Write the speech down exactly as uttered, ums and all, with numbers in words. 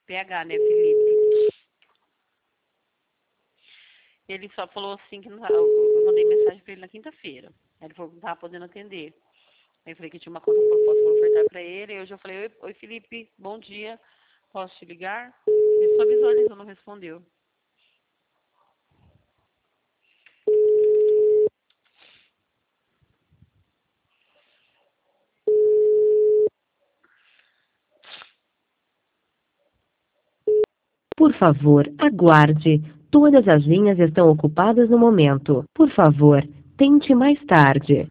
P H, né, Felipe? Ele só falou assim que não tava, eu mandei mensagem pra ele na quinta-feira. Aí ele falou que não tava podendo atender. Aí eu falei que tinha uma conta proposta para ofertar para ele. Aí hoje eu falei, oi, oi Felipe, bom dia, posso te ligar? Ele só visualizou, não respondeu. Por favor, aguarde. Todas as linhas estão ocupadas no momento. Por favor, tente mais tarde.